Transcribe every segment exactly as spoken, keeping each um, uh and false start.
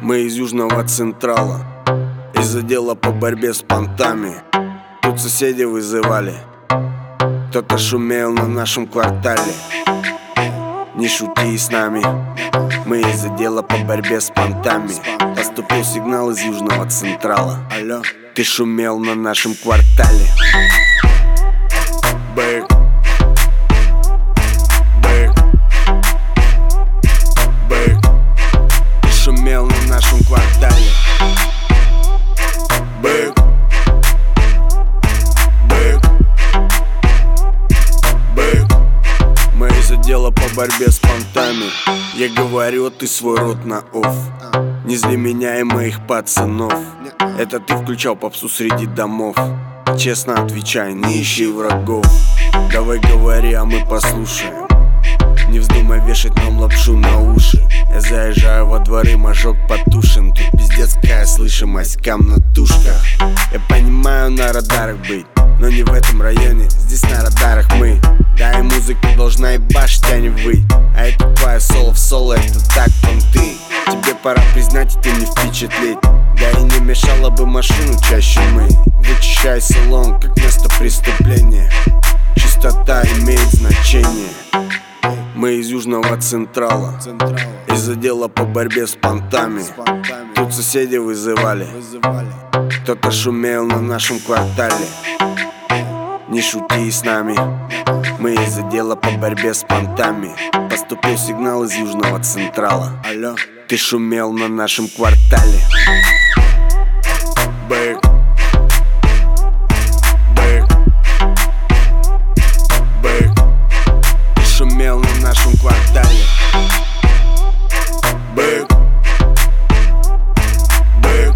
Мы из Южного Централа, из отдела по борьбе с понтами. Тут соседи вызывали, кто-то шумел на нашем квартале. Не шути с нами, мы из отдела по борьбе с понтами. Поступил сигнал из Южного Централа. Алло, ты шумел на нашем квартале. Бэк, бэк, бэк. Ты шумел на нашем квартале. Бэк, бэк, бэк. Мы из отдела по борьбе с понтами. Я говорю, ты свой рот на офф. Не зли меня и моих пацанов. Это ты включал попсу среди домов. Честно отвечай, не ищи врагов. Давай говори, а мы послушаем. Не вздумай вешать нам лапшу на уши. Я заезжаю во дворы, мажок потушен. Тут пиздецкая слышимость, кам на тушках. Я понимаю, на радарах быть, но не в этом районе, здесь на радарах мы. Да, и музыка должна ебашить, а не выть. А это твоя соло в соло, это так понты. Тебе пора признать, и ты не впечатлить. Да и не мешало бы машину чаще мы. Вычищай салон, как место преступления. Чистота имеет значение. Мы из Южного Централа, из отдела по борьбе с понтами. Тут соседи вызывали, кто-то шумел на нашем квартале. Не шути с нами, мы из отдела по борьбе с понтами. Поступил сигнал из Южного Централа. Алло, ты шумел на нашем квартале. Бэк, бэк, бэк. Ты шумел на нашем квартале. Бэк, бэк,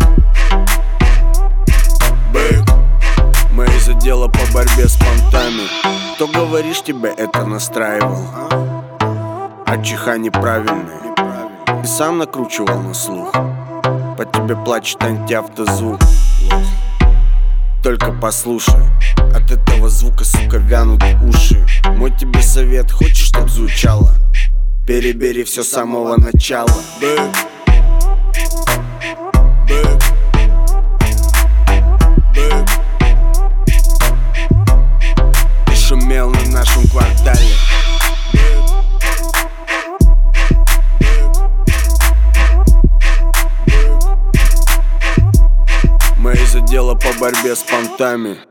бэк. Мы из отдела по борьбе с понтами. Кто, говоришь, тебе это настраивал? А чиха неправильная. Ты сам накручивал на слух. По тебе плачет антиавтозвук. Только послушай, от этого звука, сука, вянут уши. Мой тебе совет, хочешь, чтоб звучало? Перебери все с самого начала. Бэк, бэк, бэк. Ты шумел на нашем квартале. Мы из отдела по борьбе с понтами.